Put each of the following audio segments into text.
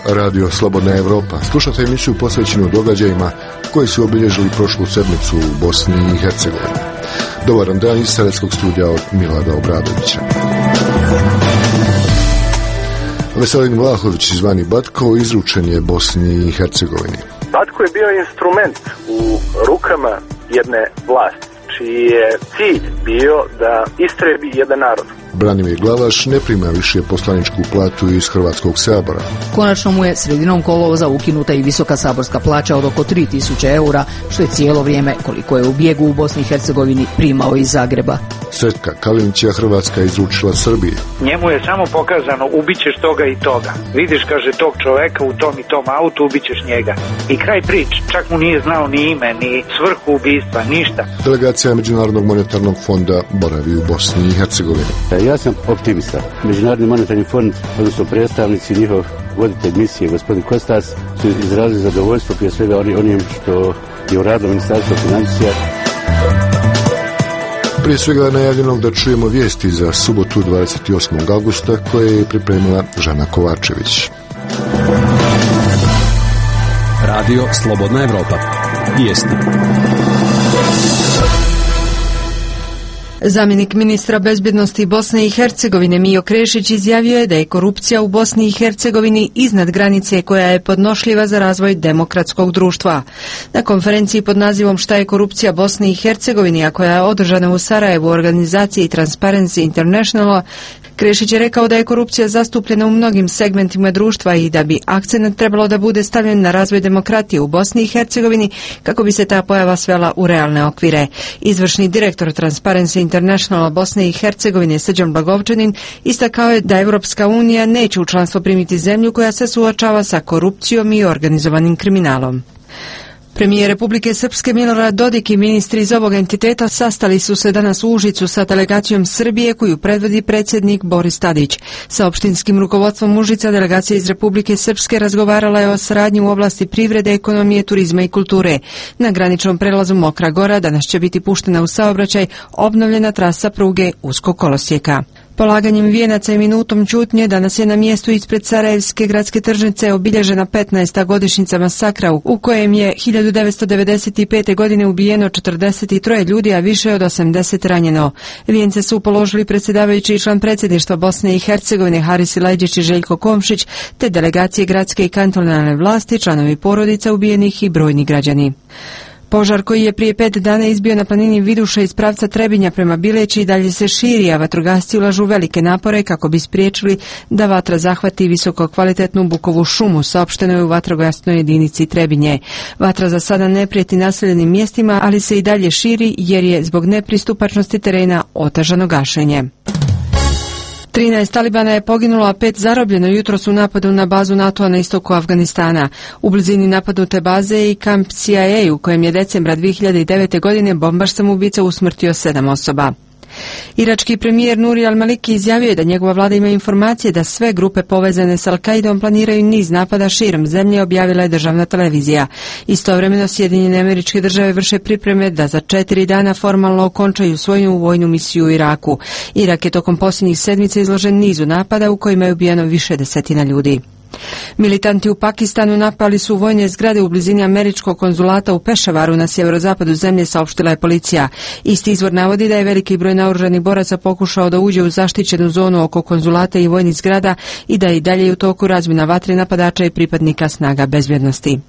Radio Slobodna Evropa. Slušate emisiju posvećenu događajima koji su obilježili prošlu sedmicu u Bosni i Hercegovini. Dobar dan iz Sarajetskog studija od Milada Obradovića. Veselin Vlahović, zvani Batko, izručen je Bosni i Hercegovini. Batko je bio instrument u rukama jedne vlasti, čiji je cilj bio da istrebi jedan narod. Branimir Glavaš ne prima više poslaničku platu iz Hrvatskog sabora. Konačno mu je sredinom kolovoza ukinuta i visoka saborska plaća od oko 3000 eura, što je cijelo vrijeme koliko je u bijegu u Bosni i Hercegovini primao iz Zagreba. Sretka Kalinića Hrvatska izručila Srbiji. Njemu je samo pokazano ubićeš toga i toga. Vidiš, kaže, tog čoveka u tom i tom autu, ubićeš njega. I kraj priče, čak mu nije znao ni ime, ni svrhu ubistva, ništa. Delegacija Međunarodnog monetarnog fonda boravi u Bosni i Hercegovini. Ja sam optimista. Međunarodni monetarni fond, odnosno predstavnici, njihov voditelj misije, gospodin Kostas, su izrazili zadovoljstvo prije svega onim što je uradilo Ministarstvo financija. Prije svega je najavljeno da čujemo vijesti za subotu 28. augusta koje je pripremila Žana Kovačević. Radio Slobodna Evropa. Vijesti. Zamjenik ministra bezbjednosti Bosne i Hercegovine Mijo Krešić izjavio je da je korupcija u Bosni i Hercegovini iznad granice koja je podnošljiva za razvoj demokratskog društva. Na konferenciji pod nazivom Šta je korupcija Bosni i Hercegovini, a koja je održana u Sarajevu u organizaciji Transparency International, Krešić je rekao da je korupcija zastupljena u mnogim segmentima društva i da bi akcent trebalo da bude stavljen na razvoj demokratije u Bosni i Hercegovini kako bi se ta pojava svela u realne okvire. Izvršni direktor Transparency International Bosne i Hercegovine Srđan Blagovčanin istakao je da Evropska unija neće u članstvo primiti zemlju koja se suočava sa korupcijom i organizovanim kriminalom. Premijer Republike Srpske Milorad Dodik i ministri iz ovog entiteta sastali su se danas u Užicu sa delegacijom Srbije koju predvodi predsjednik Boris Tadić. Sa opštinskim rukovodstvom Užica delegacija iz Republike Srpske razgovarala je o saradnji u oblasti privrede, ekonomije, turizma i kulture. Na graničnom prelazu Mokra Gora danas će biti puštena u saobraćaj obnovljena trasa pruge uskog kolosijeka. Polaganjem vijenaca i minutom ćutnje danas je na mjestu ispred Sarajevske gradske tržnice obilježena 15. godišnjica masakra u kojem je 1995. godine ubijeno 43 ljudi, a više od 80 ranjeno. Vijence su položili predsjedavajući i član predsjedništva Bosne i Hercegovine Haris Silajdžić i Željko Komšić, te delegacije gradske i kantonalne vlasti, članovi porodica ubijenih i brojni građani. Požar koji je prije 5 dana izbio na planini Viduša iz pravca Trebinja prema Bileći i dalje se širi, a vatrogasci ulažu velike napore kako bi spriječili da vatra zahvati visoko kvalitetnu bukovu šumu, saopšteno je u vatrogasnoj jedinici Trebinje. Vatra za sada ne prijeti naseljenim mjestima, ali se i dalje širi jer je zbog nepristupačnosti terena otežano gašenje. 13 talibana je poginulo, a 5 zarobljeno jutros u napadu na bazu NATO-a na istoku Afganistana. U blizini napadnute baze je i kamp CIA u kojem je decembra 2009. godine bombaš samoubica usmrtio 7 osoba. Irački premijer Nuri al-Maliki izjavio je da njegova vlada ima informacije da sve grupe povezane s Al-Qaidom planiraju niz napada širom zemlje, objavila je državna televizija. Istovremeno Sjedinjene Američke Države vrše pripreme da za 4 dana formalno okončaju svoju vojnu misiju u Iraku. Irak je tokom posljednjih sedmica izložen nizu napada u kojima je ubijeno više desetina ljudi. Militanti u Pakistanu napali su vojne zgrade u blizini američkog konzulata u Pešavaru na sjeverozapadu zemlje, saopštila je policija. Isti izvor navodi da je veliki broj naoružanih boraca pokušao da uđe u zaštićenu zonu oko konzulata i vojnih zgrada i da je i dalje u toku razmjena vatre napadača i pripadnika snaga bezbjednosti.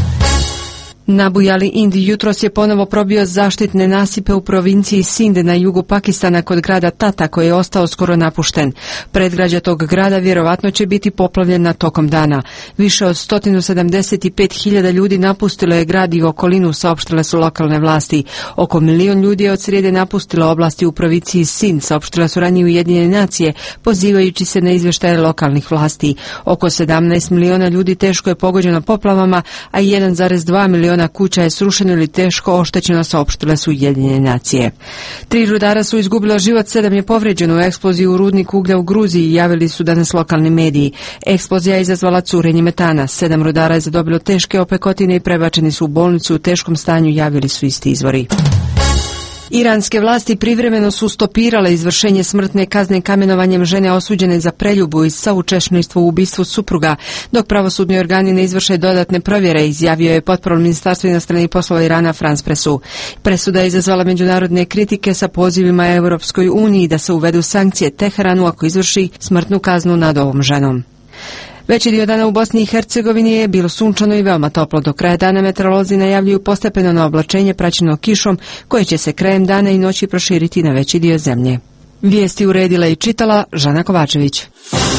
Nabujali Indi jutros je ponovo probio zaštitne nasipe u provinciji Sindh na jugu Pakistana kod grada Tata koji je ostao skoro napušten. Predgrađa tog grada vjerovatno će biti poplavljena tokom dana. Više od 175.000 ljudi napustilo je grad i okolinu, saopštile su lokalne vlasti. Oko 1 milion ljudi je od srijede napustilo oblasti u provinciji Sindh, saopštile su ranije Ujedinjene nacije, pozivajući se na izvještaje lokalnih vlasti. Oko 17 miliona ljudi teško je pogođeno poplavama, a 1,2 miliona kuća je srušeno ili teško oštećeno, saopštile su Ujedinjene nacije. 3 rudara su izgubila život, 7 je povrijeđeno u eksploziji u rudniku uglja u Gruziji, javili su danas lokalni mediji. Eksplozija je izazvala curenje metana. 7 rudara je zadobilo teške opekotine i prebačeni su u bolnicu u teškom stanju, javili su isti izvori. Iranske vlasti privremeno su stopirale izvršenje smrtne kazne kamenovanjem žene osuđene za preljubu i saučesništvo u ubistvu supruga, dok pravosudni organi ne izvrše dodatne provjere, izjavio je portparol Ministarstva inostranih poslova Irana Frans Pressou. Presuda je izazvala međunarodne kritike sa pozivima Europskoj uniji da se uvedu sankcije Teheranu ako izvrši smrtnu kaznu nad ovom ženom. Veći dio dana u Bosni i Hercegovini je bilo sunčano i veoma toplo. Do kraja dana meteorolozi najavljuju postepeno oblačenje praćeno kišom koje će se krajem dana i noći proširiti na veći dio zemlje. Vijesti uredila i čitala Žana Kovačević.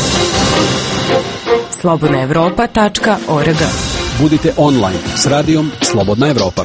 slobodnaevropa.org. Budite online s radijom Slobodna Evropa.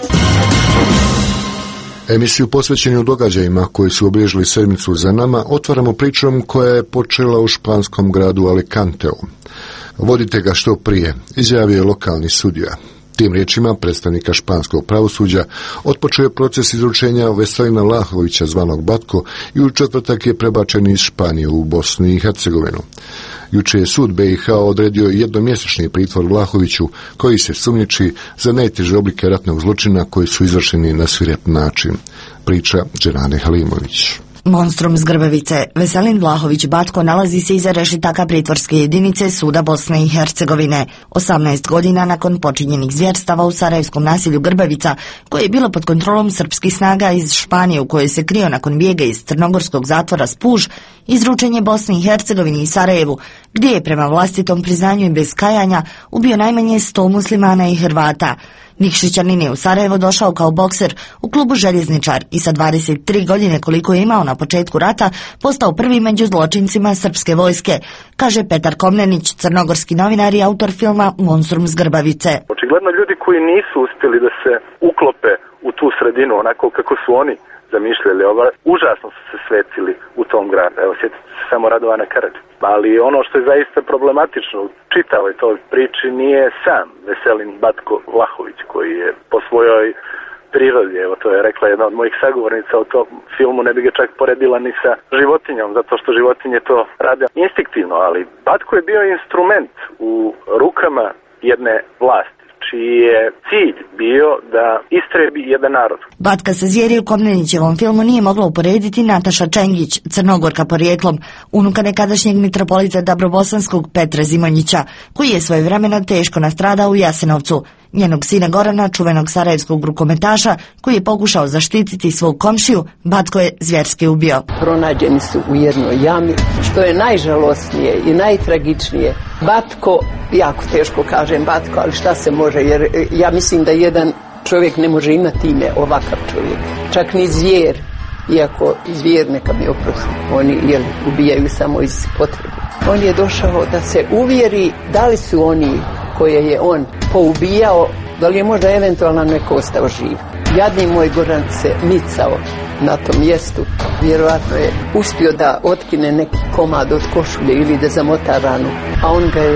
Emisiju posvećenu događajima koji su obilježili sedmicu za nama otvaramo pričom koja je počela u španskom gradu Alicanteu. Vodite ga što prije, izjavio je lokalni sudija. Tim riječima predstavnika španskog pravosuđa otpočeo je proces izručenja Veselina Vlahovića zvanog Batko i u četvrtak je prebačen iz Španije u Bosnu i Hercegovinu. Juče je sud BiH odredio jednomjesečni pritvor Vlahoviću koji se sumnjiči za najteže oblike ratnog zločina koji su izvršeni na svirep način. Priča Dženane Halimović. Monstrum s Grbavice, Veselin Vlahović Batko, nalazi se iza rešetaka pritvorske jedinice Suda Bosne i Hercegovine. 18 godina nakon počinjenih zvjerstava u sarajevskom naselju Grbavica, koje je bilo pod kontrolom srpskih snaga iz Španije u kojoj se krio nakon bijega iz crnogorskog zatvora Spuž, izručen je Bosni i Hercegovini i Sarajevu, gdje je prema vlastitom priznanju i bez kajanja ubio najmanje 100 muslimana i Hrvata. Nikšićanin je u Sarajevo došao kao bokser u klubu Željezničar i sa 23 godine koliko je imao na početku rata postao prvi među zločincima srpske vojske, kaže Petar Komnenić, crnogorski novinar i autor filma Monstrum s Grbavice. Očigledno ljudi koji nisu uspjeli da se uklope u tu sredinu onako kako su oni zamišljali, užasno su se svecili u tom gradu. Evo, sjetite se samo Radovana Karadžića. Ali ono što je zaista problematično u čitavoj toj priči nije sam Veselin Batko Vlahović, koji je po svojoj prirodi, evo to je rekla jedna od mojih sagovornica u tom filmu, ne bi ga čak poredila ni sa životinjom, zato što životinje to rade instinktivno, ali Batko je bio instrument u rukama jedne vlasti, čiji je cilj bio da istrebi jedan narod. Batka sa zvijeri u Komnenićevom filmu nije mogla uporediti Nataša Čengić, Crnogorka porijeklom, unuka nekadašnjeg mitropolita Dabrobosanskog Petra Zimonjića, koji je svojevremeno teško nastradao u Jasenovcu. Njenog sina Gorana, čuvenog sarajevskog rukometaša, koji je pokušao zaštititi svog komšiju, Batko je zvjerski ubio. Pronađeni su u jednoj jami, što je najžalosnije i najtragičnije. Batko, jako teško kažem Batko, ali šta se može, jer ja mislim da jedan čovjek ne može imati ime ovakav čovjek. Čak ni zvijer, iako zvijer neka mi oprosti, oni ubijaju samo iz potrebe. On je došao da se uvjeri da li su oni koje je on poubijao, da li je možda eventualno neko ostao živ. Jadni moj Goran se micao na tom mjestu. Vjerojatno je uspio da otkine neki komad od košulje ili da zamota ranu. A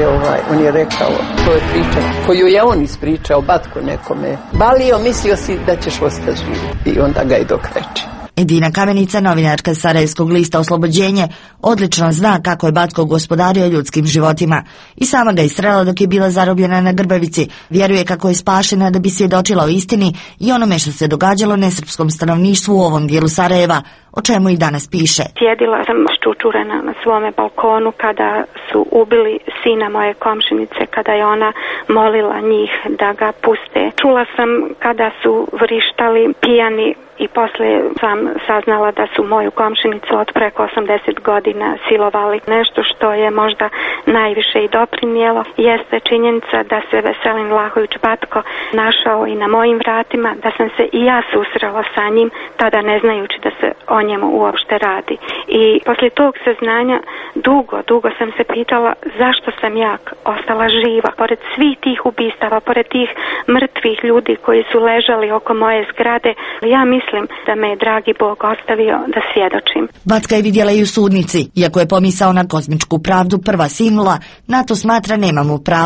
on je rekao, to je priča koju je on ispričao Batko nekome. Balio, mislio si da ćeš ostati živ. I onda ga je dokreći. Edina Kamenica, novinarka Sarajevskog lista Oslobođenje, odlično zna kako je Batko gospodario ljudskim životima. I sama ga istrela dok je bila zarobljena na Grbavici. Vjeruje kako je spašena da bi svjedočila o istini i onome što se događalo nesrpskom stanovništvu u ovom dijelu Sarajeva, o čemu i danas piše. Sjedila sam ščučurena na svome balkonu kada su ubili sina moje komšinice, kada je ona molila njih da ga puste. Čula sam kada su vrištali pijani i poslije sam saznala da su moju komšinicu od preko 80 godina silovali. Nešto što je možda najviše i doprinijelo jeste činjenica da se Veselin Vlahović Batko našao i na mojim vratima, da sam se i ja susrela sa njim, tada ne znajući da se o njemu uopšte radi. I poslije tog saznanja dugo sam se pitala zašto sam ja ostala živa. Pored svih tih ubistava, pored tih mrtvih ljudi koji su ležali oko moje zgrade, ja mislim da me je dragi Bog ostavio da svjedočim. Batka je vidjela i u sudnici. Iako je pomisao na kozmičku pravdu prva sinula, na to smatra nemamo pravo.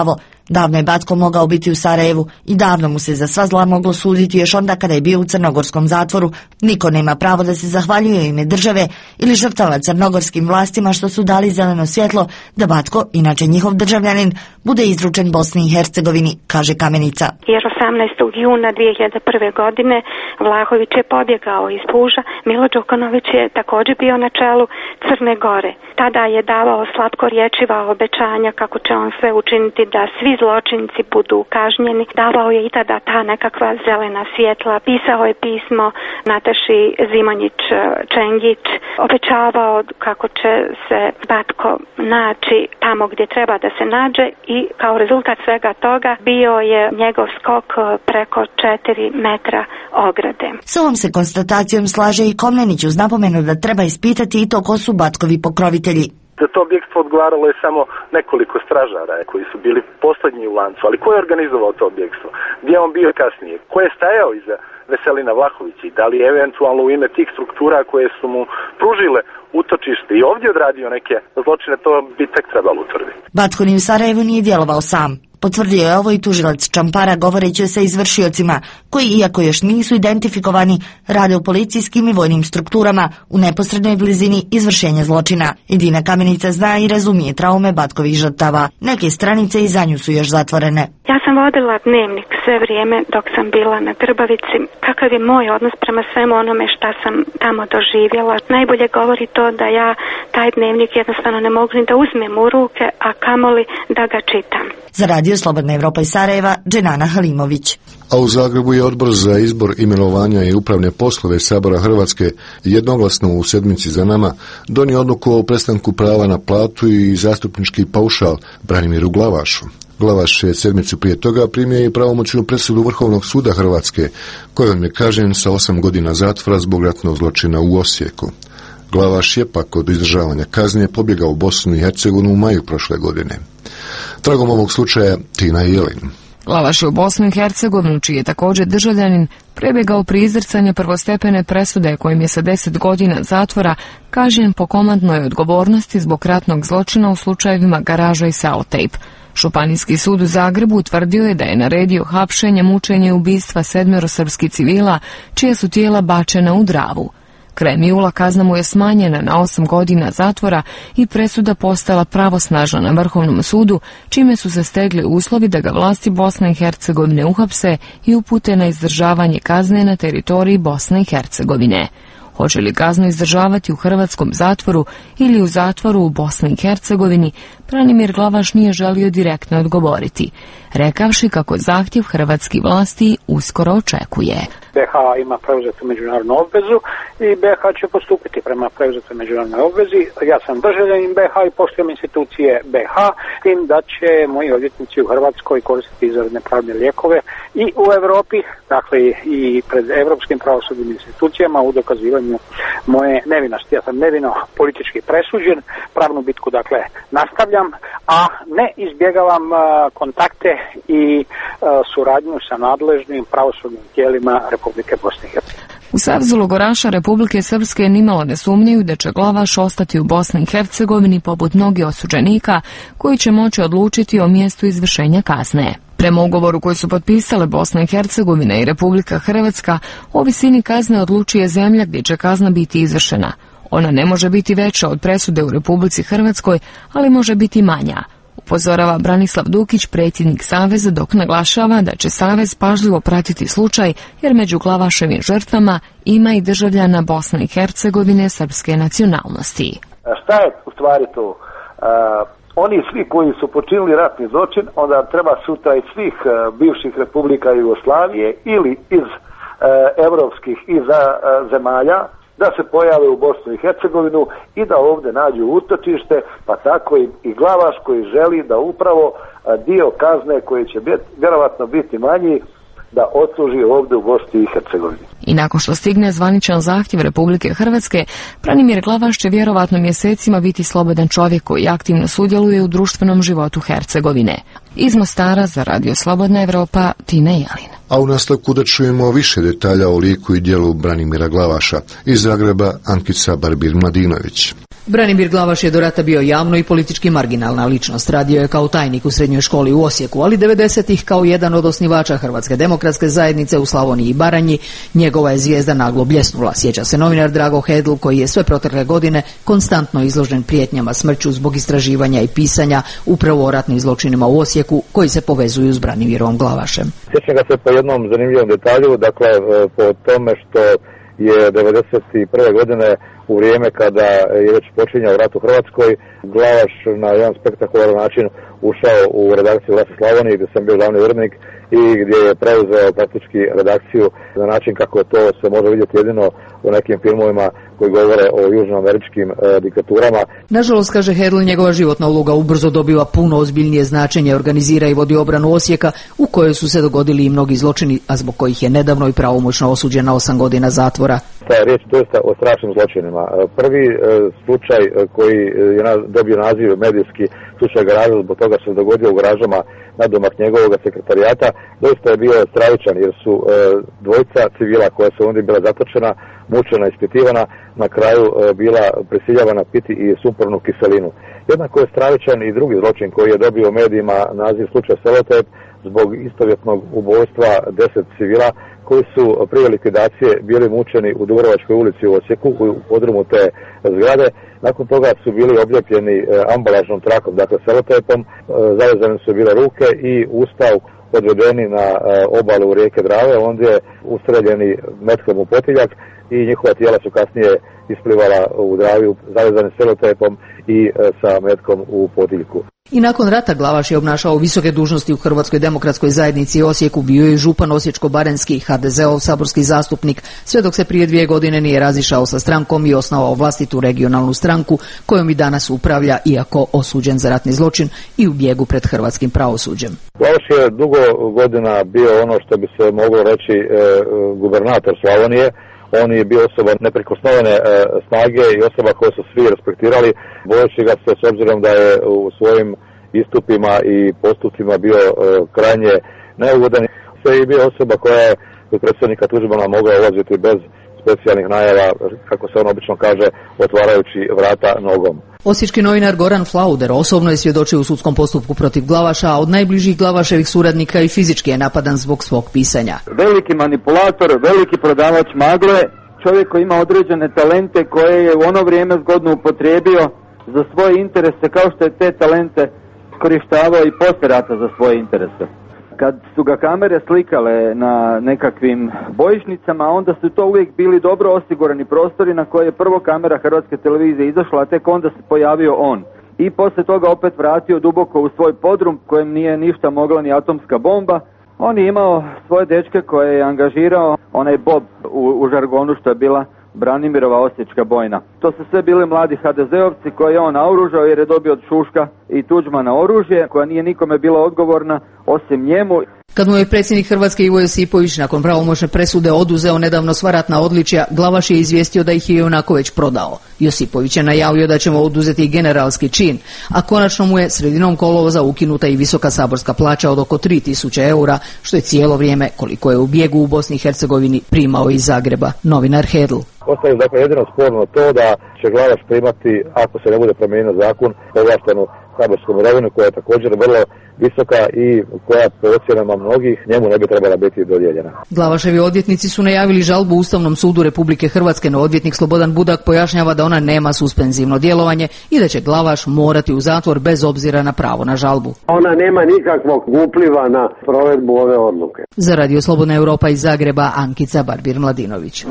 Davno je Batko mogao biti u Sarajevu i davno mu se za sva zla moglo suditi još onda kada je bio u crnogorskom zatvoru. Niko nema pravo da se zahvaljuje ime države ili žrtvava crnogorskim vlastima što su dali zeleno svjetlo da Batko, inače njihov državljanin, bude izručen Bosni i Hercegovini, kaže Kamenica. Jer 18. juna 2001. godine Vlahović je pobjegao iz Puža, Milo Đukanović je također bio na čelu Crne Gore. Tada je davao slatkorječiva obećanja kako će on sve učiniti da svi zločinci budu kažnjeni. Davao je i tada ta nekakva zelena svjetla. Pisao je pismo Nataši Zimonjić-Čengić. Obećavao kako će se Batko naći tamo gdje treba da se nađe i kao rezultat svega toga bio je njegov skok preko 4 metra ograde. S ovom se konstatacijom slaže i Komnenić uz napomenu da treba ispitati i to ko su Batkovi pokrovitelji. Za to objekstvo odgovaralo je samo nekoliko stražara koji su bili posljednji u lancu, ali ko je organizovao to objekstvo? Gdje je on bio kasnije? Ko je stajao iza Veselina Vlahovića i da li eventualno u ime tih struktura koje su mu pružile utočište i ovdje odradio neke zločine, to bi tek trebalo utvrditi. Batko ni u Sarajevu nije djelovao sam. Potvrdio je ovo i tužilac Čampara govoreći sa izvršiocima, koji, iako još nisu identifikovani, rade u policijskim i vojnim strukturama u neposrednoj blizini izvršenja zločina. Edina Kamenica zna i razumije traume Batkovih žrtava. Neke stranice i za nju su još zatvorene. Ja sam vodila dnevnik sve vrijeme dok sam bila na Grbavici. Kakav je moj odnos prema svemu onome šta sam tamo doživjela? Najbolje govori to da ja taj dnevnik jednostavno ne mogu ni da uzmem u ruke, a kamoli da ga čitam. Za Radio Slobodna Evropa iz Sarajeva, Dženana Halimović. A u Zagrebu je Odbor za izbor, imenovanja i upravne poslove Sabora Hrvatske jednoglasno u sedmici za nama donio odluku o prestanku prava na platu i zastupnički paušal Branimiru Glavašu. Glavaš je sedmicu prije toga primio i pravomoćnu presudu Vrhovnog suda Hrvatske, kojom je kažnjen sa 8 godina zatvora zbog ratnog zločina u Osijeku. Glavaš je pak od izdržavanja kazne pobjegao u Bosnu i Hercegovinu u maju prošle godine. Tragom ovog slučaja Tina i Jelin. Glavaš je u Bosnu i Hercegovinu, čiji je također državljanin, prebjegao pri izricanje prvostepene presude kojim je sa 10 godina zatvora kažnjen po komandnoj odgovornosti zbog ratnog zločina u slučajevima Garaža i Selotejp. Županijski sud u Zagrebu utvrdio je da je naredio hapšenje, mučenje i ubistva 7 srpskih civila, čija su tijela bačena u Dravu. Krajem jula kazna mu je smanjena na 8 godina zatvora i presuda postala pravosnažna na Vrhovnom sudu, čime su se stegli uslovi da ga vlasti Bosne i Hercegovine uhapse i upute na izdržavanje kazne na teritoriji Bosne i Hercegovine. Hoće li kaznu izdržavati u hrvatskom zatvoru ili u zatvoru u Bosni i Hercegovini, Branimir Glavaš nije želio direktno odgovoriti, rekavši kako zahtjev hrvatskih vlasti uskoro očekuje. BiH ima preuzetu međunarodnu obvezu i BiH će postupiti prema preuzetoj međunarodnoj obvezi. Ja sam državljanin BiH i poštujem institucije BiH, tim da će moji odvjetnici u Hrvatskoj koristiti izvanredne pravne lijekove i u Europi, dakle i pred europskim pravosudnim institucijama u dokazivanju moje nevinosti. Ja sam nevino politički presuđen, pravnu bitku dakle nastavljam, a ne izbjegavam kontakte i suradnju sa nadležnim pravosudnim tijelima Republike Bosne i Hercegovine. U Savezu logoraša Republike Srpske nimalo ne sumnjaju da će Glavaš ostati u Bosni i Hercegovini poput mnogih osuđenika koji će moći odlučiti o mjestu izvršenja kazne. Prema ugovoru koji su potpisale Bosna i Hercegovina i Republika Hrvatska, o visini kazne odlučuje zemlja gdje će kazna biti izvršena. Ona ne može biti veća od presude u Republici Hrvatskoj, ali može biti manja. Upozorava Branislav Dukić, predsjednik Saveza, dok naglašava da će Savez pažljivo pratiti slučaj jer među Glavaševim žrtvama ima i državljana Bosne i Hercegovine srpske nacionalnosti. Šta je u stvari to? Oni svi koji su počinili ratni zločin, onda treba sutra iz svih bivših republika Jugoslavije ili iz evropskih zemalja da se pojave u Bosnu i Hercegovinu i da ovdje nađu utočište, pa tako i Glavaš koji želi da upravo dio kazne koji će vjerovatno biti manji da odsluži ovdje u Bosni i Hercegovini. I nakon što stigne zvaničan zahtjev Republike Hrvatske, Branimir Glavaš će vjerovatno mjesecima biti slobodan čovjek koji aktivno sudjeluje u društvenom životu Hercegovine. Iz Mostara za Radio Slobodna Evropa, Tina Jelin. A u nastavku da čujemo više detalja o liku i djelu Branimira Glavaša. Iz Zagreba, Ankica Barbir-Mladinović. Branimir Glavaš je do rata bio javno i politički marginalna ličnost. Radio je kao tajnik u srednjoj školi u Osijeku, ali 90-ih kao jedan od osnivača Hrvatske demokratske zajednice u Slavoniji i Baranji njegova je zvijezda naglo bljesnula. Sjeća se novinar Drago Hedl, koji je sve protekle godine konstantno izložen prijetnjama smrću zbog istraživanja i pisanja upravo o ratnim zločinima u Osijeku koji se povezuju s Branimirom Glavašem. Sjećam ga se po jednom zanimljivom detalju, dakle po tome što je 1991. godine u vrijeme kada je već počinjao rat u Hrvatskoj, Glavaš na jedan spektakularan način ušao u redakciju Glasa Slavonije gdje sam bio glavni urednik i gdje je preuzeo praktički redakciju na način kako to se može vidjeti jedino u nekim filmovima koji govore o južnoameričkim diktaturama. Nažalost, kaže Hedl, njegova životna uloga ubrzo dobiva puno ozbiljnije značenje, organizira i vodi obranu Osijeka u kojoj su se dogodili i mnogi zločini, a zbog kojih je nedavno i pravomoćno osuđen na 8 godina zatvora. Ta je riječ doista o strašnim zločinima. Prvi slučaj koji je dobio naziv medijski slučaj Garaža, zbog toga se dogodio u garažama nadomak njegovog sekretarijata, doista je bio stravičan jer su dvojica civila koja su ondje bila zatočena, mučena, ispitivana, na kraju bila prisiljavana piti i sumpornu kiselinu. Jednako je stravičan i drugi zločin koji je dobio u medijima naziv slučaj Selotejp zbog istovjetnog ubojstva 10 civila koji su prije likvidacije bili mučeni u Dubrovačkoj ulici u Osijeku u podrumu te zgrade. Nakon toga su bili obljepljeni ambalažnom trakom, dakle selotejpom, zavezane su bile ruke i usta odvedeni na obalu rijeke Drave, ondje je ustreljeni metkom u potiljak i njihova tijela su kasnije isplivala u Dravi zavezane selotejpom i sa metkom u potiljku. I nakon rata Glavaš je obnašao visoke dužnosti u Hrvatskoj demokratskoj zajednici Osijeku, bio je župan Osječko-baranjski, HDZ-ov saborski zastupnik, sve dok se prije 2 godine nije razišao sa strankom i osnovao vlastitu regionalnu stranku kojom i danas upravlja, iako osuđen za ratni zločin i u bijegu pred hrvatskim pravosuđem. Glavaš je dugo godina bio ono što bi se moglo reći gubernator Slavonije. On je bio osoba neprikosnovene snage i osoba koju su svi respektirali, bojeći ga se s obzirom da je u svojim istupima i postupcima bio krajnje neugodan. Sve je bio osoba koja je kod predsjednika Tuđmana mogla ulaziti bez specijalnih najava, kako se on obično kaže, otvarajući vrata nogom. Osječki novinar Goran Flauder osobno je svjedočio u sudskom postupku protiv Glavaša, a od najbližih Glavaševih suradnika i fizički je napadan zbog svog pisanja. Veliki manipulator, veliki prodavač magle, čovjek koji ima određene talente koje je u ono vrijeme zgodno upotrijebio za svoje interese, kao što je te talente korištavao i poslije rata za svoje interese. Kad su ga kamere slikale na nekakvim bojišnicama, onda su to uvijek bili dobro osigurani prostori na koje je prvo kamera Hrvatske televizije izašla, a tek onda se pojavio on. I poslije toga opet vratio duboko u svoj podrum kojem nije ništa mogla ni atomska bomba. On je imao svoje dečke koje je angažirao, onaj Bob u žargonu što je bila Branimirova osječka bojna. To su sve bili mladi HDZ-ovci koje je on naoružao jer je dobio od Šuška i Tuđmana oružje koja nije nikome bila odgovorna osim njemu. Kad mu je predsjednik Hrvatske Ivo Josipović nakon pravomoćne presude oduzeo nedavno sva ratna odličja, Glavaš je izvijestio da ih je ionako već prodao. Josipović je najavio da ćemo oduzeti generalski čin, a konačno mu je sredinom kolovoza ukinuta i visoka saborska plaća od oko 3000 eura, što je cijelo vrijeme koliko je u bijegu u Bosni i Hercegovini primao iz Zagreba. Novinar Hedl. Ostaje dakle jedino sporno to da će Glavaš primati, ako se ne bude promijenio zakon, povlaštenu saborsku mirovinu koja je također vrlo visoka i koja po ocjenama mnogih njemu ne bi trebala biti dodijeljena. Glavaševi odvjetnici su najavili žalbu Ustavnom sudu Republike Hrvatske, no odvjetnik Slobodan Budak pojašnjava da ona nema suspenzivno djelovanje i da će Glavaš morati u zatvor bez obzira na pravo na žalbu. Ona nema nikakvog upliva na provedbu ove odluke. Za Radio Slobodna Europa iz Zagreba, Ankica Barbir-Mladinović.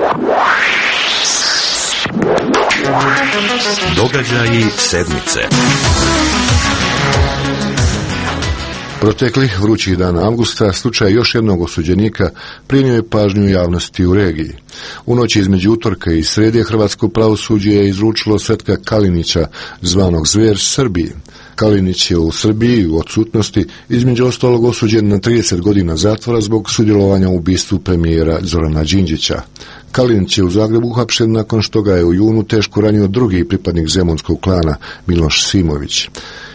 Događaji sedmice. Proteklih vrućih dana avgusta slučaj još jednog osuđenika prinio je pažnju javnosti u regiji. U noći između utorka i srijede hrvatsko pravosuđe je izručilo Svetka Kalinića, zvanog Zver, Srbiji. Kalinić je u Srbiji u odsutnosti između ostalog osuđen na 30 godina zatvora zbog sudjelovanja u ubistvu premijera Zorana Đinđića. Kalinić je u Zagrebu uhapšen nakon što ga je u junu teško ranio drugi pripadnik zemunskog klana Miloš Simović.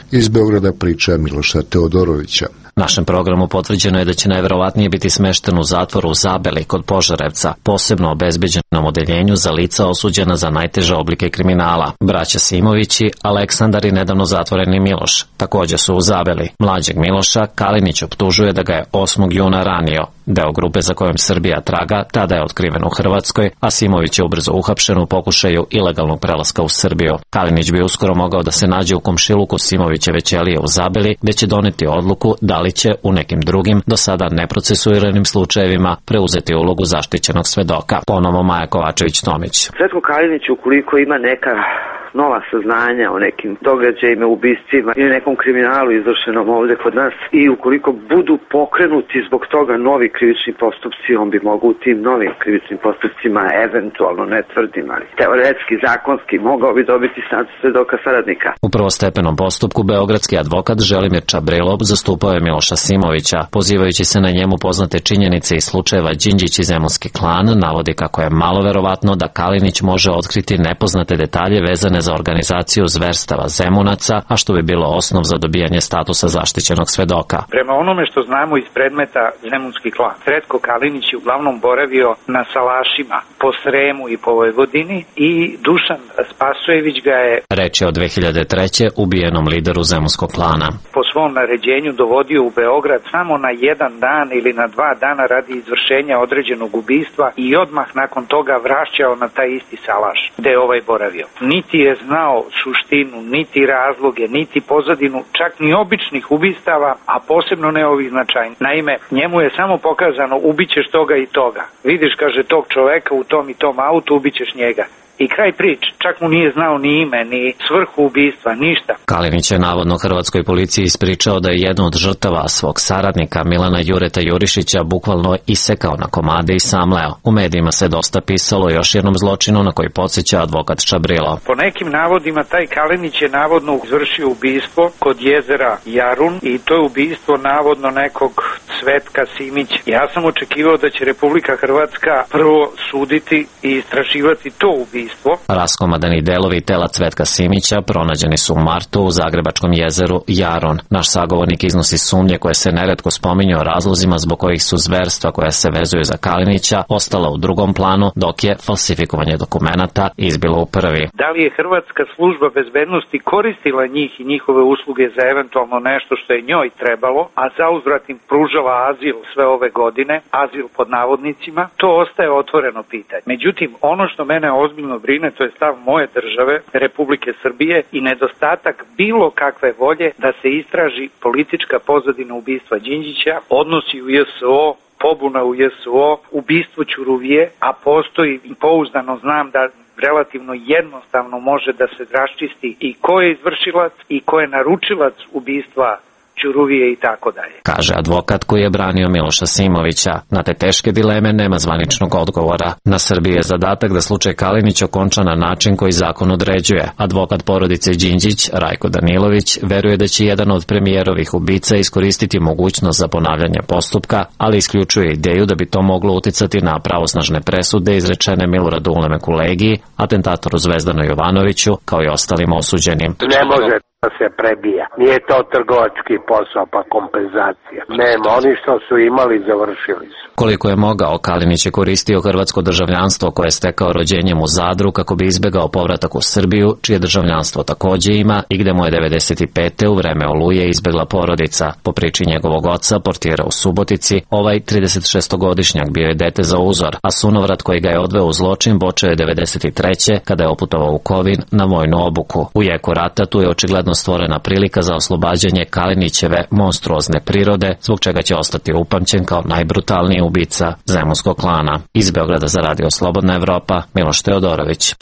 Iz Beograda priča Miloša Teodorovića. Našem programu potvrđeno je da će najverovatnije biti smešten u zatvoru u Zabeli kod Požarevca, posebno obezbeđenom odeljenju za lica osuđena za najteže oblike kriminala. Braća Simovići, Aleksandar i nedavno zatvoreni Miloš također su u Zabeli. Mlađeg Miloša Kalinić optužuje da ga je 8. juna ranio. Deo grupe za kojom Srbija traga tada je otkriven u Hrvatskoj, a Simović je ubrzo uhapšen u pokušaju ilegalnog prelaska u Srbiju. Kalinić bi uskoro mogao da se nađe u komšiluku Simovićeve ćelije u Zabeli, gde će doneti odluku da li će u nekim drugim, do sada neprocesuiranim slučajevima preuzeti ulogu zaštićenog svedoka. Ponovo Maja Kovačević-Tomić. Svetko Kalinić, ukoliko ima neka nova saznanja o nekim događajima, ubistvima ili nekom kriminalu izvršenom ovde kod nas i ukoliko budu pokrenuti zbog toga novi krivični postupci, on bi mogao u tim novim krivičnim postupcima, eventualno, ne tvrdim, ali teoretski, zakonski, mogao bi dobiti status svedoka saradnika. U prvostepenom postupku beogradski advokat Želimir Čabrilov zastupao je Miloša Simovića, pozivajući se na njemu poznate činjenice iz slučajeva Đinđić i Zemunski klan, navodi kako je malo verovatno da Kalinić može otkriti nepoznate detalje vezane za organizaciju zverstava Zemunaca, a što bi bilo osnov za dobijanje statusa zaštićenog svedoka. Prema onome što znamo iz predmeta Zemunski klan, Sretko Kalinić je uglavnom boravio na salašima po Sremu i po Vojvodini i Dušan Spasojević ga je, reč je o 2003. ubijenom lideru Zemunskog klana, po svom naređenju dovodio u Beograd samo na 1 dan ili na 2 dana radi izvršenja određenog ubistva i odmah nakon toga vraćao na taj isti salaš gde je ovaj boravio. Niti je znao suštinu, niti razloge, niti pozadinu, čak ni običnih ubistava, a posebno ne ovih značajnih. Naime, njemu je samo pokazano ubićeš toga i toga. Vidiš, kaže, tog čoveka u tom i tom autu, ubićeš njega. I kraj prič, čak mu nije znao ni ime, ni svrhu ubistva, ništa. Kalinić je navodno hrvatskoj policiji ispričao da je jednu od žrtava svog saradnika Milana Jureta Jurišića bukvalno isekao na komade i samleo. U medijima se dosta pisalo o još jednom zločinu na koji podsjeća advokat Čabrilo. Po nekim navodima taj Kalinić je navodno izvršio ubistvo kod jezera Jarun i to je ubistvo navodno nekog Cvetka Simića. Ja sam očekivao da će Republika Hrvatska prvo suditi i istraživati to ubistvo. Raskomadani delovi tela Cvetka Simića pronađeni su u martu u zagrebačkom jezeru Jaron. Naš sagovornik iznosi sumnje koje se neretko spominju o razlozima zbog kojih su zverstva koja se vezuju za Kalinića ostala u drugom planu, dok je falsifikovanje dokumenata izbilo u prvi. Da li je Hrvatska služba bezbednosti koristila njih i njihove usluge za eventualno nešto što je njoj trebalo, a zauzvrat im pružala azil sve ove godine, azil pod navodnicima, to ostaje otvoreno pitanje. Međutim, ono što mene ozbiljno brine, to je stav moje države, Republike Srbije, i nedostatak bilo kakve volje da se istraži politička pozadina ubistva Đinđića, odnosi u JSO, pobuna u JSO, ubistvo Ćuruvije, a postoji, pouzdano znam da relativno jednostavno može da se raščisti i ko je izvršilac i ko je naručilac ubistva Ćuruvije i tako dalje. Kaže advokat koji je branio Miloša Simovića. Na te teške dileme nema zvaničnog odgovora. Na Srbiji je zadatak da slučaj Kalinić okonča na način koji zakon određuje. Advokat porodice Đinđić, Rajko Danilović, veruje da će jedan od premijerovih ubica iskoristiti mogućnost za ponavljanje postupka, ali isključuje ideju da bi to moglo uticati na pravosnažne presude izrečene Miloradu Ulemeku Legiji, atentatoru Zvezdanu Jovanoviću, kao i ostalim osuđenim. Ne može da se prebija. Nije to trgovački posao pa kompenzacija. Nema, oni što su imali završili su. Koliko je mogao, Kalinić je koristio hrvatsko državljanstvo koje je stekao rođenjem u Zadru kako bi izbegao povratak u Srbiju, čije državljanstvo takođe ima i gde mu je 95. u vreme Oluje izbegla porodica. Po priči njegovog oca, portira u Subotici, ovaj 36-godišnjak bio je dete za uzor, a sunovrat koji ga je odveo u zločin počeo je 93. kada je oputovao u Kovin na vojnu obuku. U jeku rata tu je očigledno stvorena prilika za oslobađanje Kalinićeve monstruozne prirode, zbog čega će ostati upamćen kao najbrutalniji ubica Zemunskog klana. Iz Beograda za radio Slobodna Evropa, Miloš Teodorović.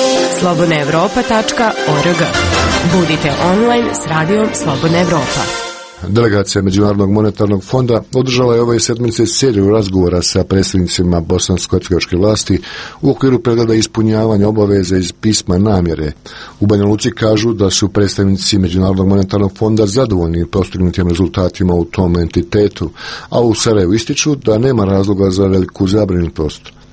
slobodnaevropa.org. Budite online s radijom Slobodna Evropa. Delegacija Međunarodnog monetarnog fonda održala je ove sedmice seriju razgovora sa predstavnicima bosansko-hercegovačke vlasti u okviru pregleda ispunjavanja obaveza iz pisma namjere. U Banja Luci kažu da su predstavnici Međunarodnog monetarnog fonda zadovoljni postignutim rezultatima u tom entitetu, a u Sarajevu ističu da nema razloga za veliku zabrinutost.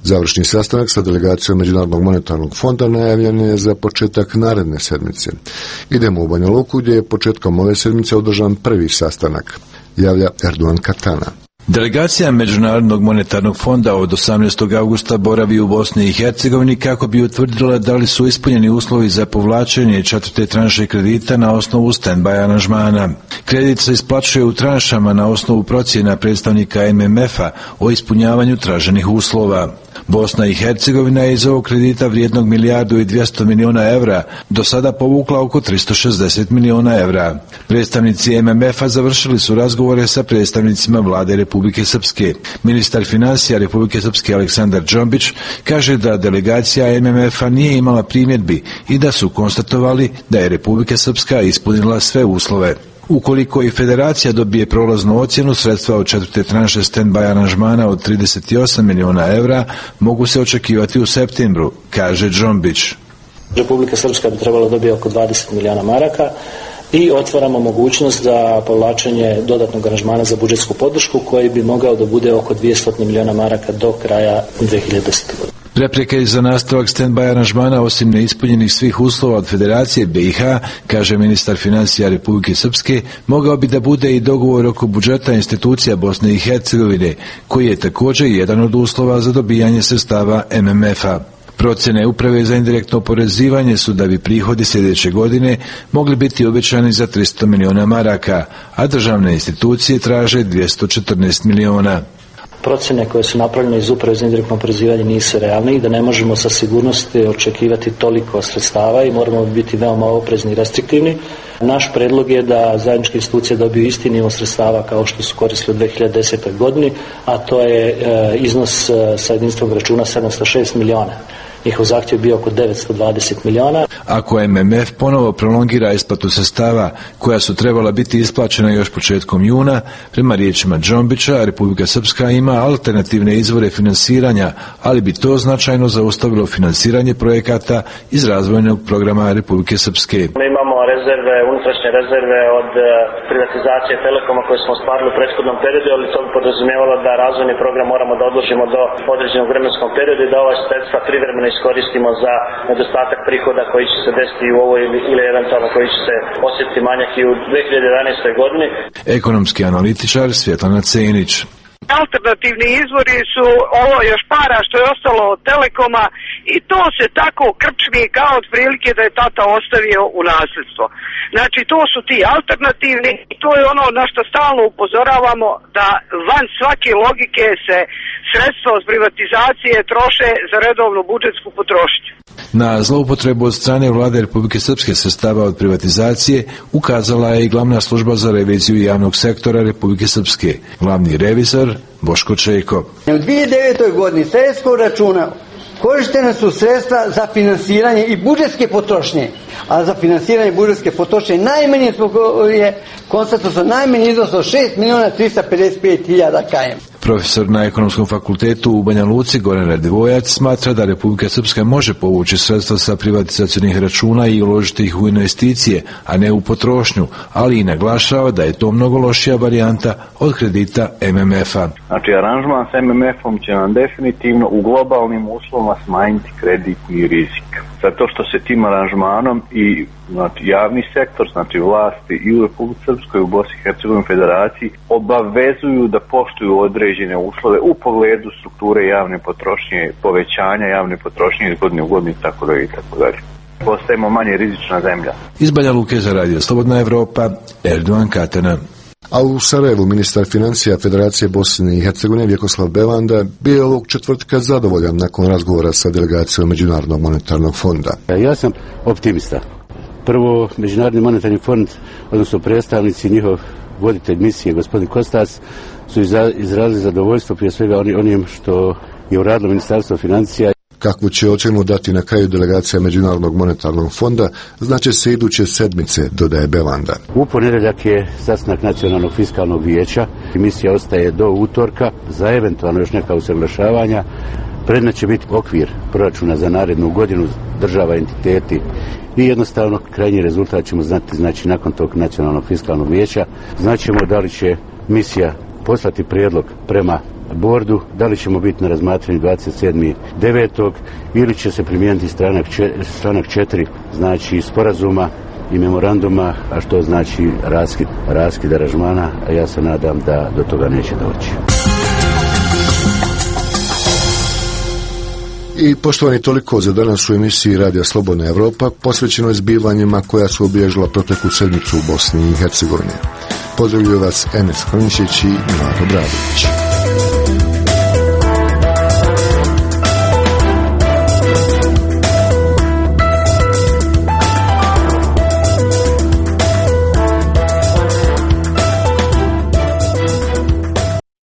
Završni sastanak sa delegacijom Međunarodnog monetarnog fonda najavljen je za početak naredne sedmice. Idemo u Banja Luku gdje je početkom ove sedmice održan prvi sastanak, javlja Erdogan Katana. Delegacija Međunarodnog monetarnog fonda od 18. augusta boravi u Bosni i Hercegovini kako bi utvrdila da li su ispunjeni uslovi za povlačenje četvrte tranše kredita na osnovu stand-by aranžmana. Kredit se isplaćuje u tranšama na osnovu procjena predstavnika MMF-a o ispunjavanju traženih uslova. Bosna i Hercegovina je iz ovog kredita vrijednog 1.200 miliona evra do sada povukla oko 360 miliona evra. Predstavnici MMF-a završili su razgovore sa predstavnicima vlade Republike Srpske. Ministar financija Republike Srpske Aleksandar Džombić kaže da delegacija MMF-a nije imala primjedbi i da su konstatovali da je Republika Srpska ispunila sve uslove. Ukoliko i federacija dobije prolaznu ocjenu, sredstva od četvrte tranše stand-by aranžmana od 38 miliona evra mogu se očekivati u septembru, kaže Džombić. Republika Srpska bi trebala dobiti oko 20 miliona maraka i otvaramo mogućnost za povlačenje dodatnog aranžmana za budžetsku podršku koji bi mogao da bude oko 200 miliona maraka do kraja 2010. godine. Prepreke za nastavak stand-by aranžmana osim neispunjenih svih uslova od Federacije BiH, kaže ministar financija Republike Srpske, mogao bi da bude i dogovor oko budžeta institucija Bosne i Hercegovine, koji je također jedan od uslova za dobijanje sredstava MMF-a. Procjene Uprave za indirektno oporezivanje su da bi prihodi sljedeće godine mogli biti uvećani za 300 miliona maraka, a državne institucije traže 214 miliona. Procjene koje su napravljene iz Uprave za indirektno oporezivanje nisu realne i da ne možemo sa sigurnosti očekivati toliko sredstava i moramo biti veoma oprezni i restriktivni. Naš predlog je da zajedničke institucije dobiju isti nivo sredstava kao što su koristili u 2010. godini, a to je iznos sa jedinstvenog računa 706 miliona. Njihov zahtjev bio oko 920 miliona. Ako MMF ponovo prolongira isplatu sredstava koja su trebala biti isplaćena još početkom juna, prema riječima Džombića, Republika Srpska ima alternativne izvore finansiranja, ali bi to značajno zaustavilo finansiranje projekata iz razvojnog programa Republike Srpske. Mi imamo rezerve, unutrašnje rezerve od privatizacije Telekoma koje smo ostvarili u prethodnom periodu, ali to bi podrazumijevalo da razvojni program moramo da odložimo do određenog vremenskog perioda i da ova sredstva privremeno iskoristimo za nedostatak prihoda koji će se desiti u ovoj ili eventualno koji će se osjetiti manjak i u 2011. godini. Ekonomski analitičar Svjetlana Cenić. Alternativni izvori su ovo još para što je ostalo od Telekoma i to se tako krčmi kao otprilike da je tata ostavio u nasljedstvo. Znači to su ti alternativni i to je ono na što stalno upozoravamo da van svake logike se sredstva od privatizacije troše za redovnu budžetsku potrošnju. Na zloupotrebu od strane vlade Republike Srpske sredstava od privatizacije ukazala je i glavna služba za reviziju javnog sektora Republike Srpske, glavni revizor Boško Čejko. U 2009. godini sa eskom računa korištena su sredstva za finansiranje i budžetske potrošnje, a za finansiranje budžetske potrošnje najmanje je konstatovano najmanji iznos od 6.355.000 km. Profesor na Ekonomskom fakultetu u Banja Luci Goran Radivojac smatra da Republika Srpska može povući sredstva sa privatizacionih računa i uložiti ih u investicije, a ne u potrošnju, ali i naglašava da je to mnogo lošija varijanta od kredita MMF-a. Znači, aranžman s MMF-om će nam definitivno u globalnim uslovima smanjiti kreditni rizik. Zato što se tim aranžmanom i javni sektor, znači vlasti i u Republici Srpskoj, u Bosni i Hercegovini Federaciji obavezuju da poštuju određene uslove u pogledu strukture javne potrošnje, povećanja javne potrošnje iz godine u godinu itd. Postajemo manje rizična zemlja. Iz Banja Luke za Radio Slobodna Evropa, Erdogan Katana. A u Sarajevu ministar financija Federacije Bosne i Hercegovine Vjekoslav Belanda bio je ovog četvrtka zadovoljan nakon razgovora sa delegacijom Međunarodnog monetarnog fonda. Ja sam optimista. Prvo, Međunarodni monetarni fond, odnosno predstavnici, njihov voditelj misije, gospodin Kostas, su izrazili zadovoljstvo prije svega onim što je uradilo Ministarstvo financija. Kakvu će ocjenu dati na kraju delegacija Međunarodnog monetarnog fonda, znači se iduće sedmice, dodaje Belanda. U ponedjeljak je sastanak Nacionalnog fiskalnog vijeća. Misija ostaje do utorka za eventualno još neka usaglašavanja. Predmet će biti okvir proračuna za narednu godinu, država, entiteti i jednostavno krajnji rezultat ćemo znati, znači nakon tog Nacionalnog fiskalnog vijeća. Znaćemo da li će misija poslati prijedlog prema bordu, da li ćemo biti na razmatranju 27.9. ili će se primijeniti članak 4, znači sporazuma i memoranduma, a što znači raskid aranžmana, a ja se nadam da do toga neće doći. I poštovani, toliko za danas u emisiji Radija Slobodna Evropa, posvećenoj zbivanjima koja su obilježila proteklu sedmicu u Bosni i Hercegovini. Pozdravljaju vas Enes Klinčić i Mlato Bradović.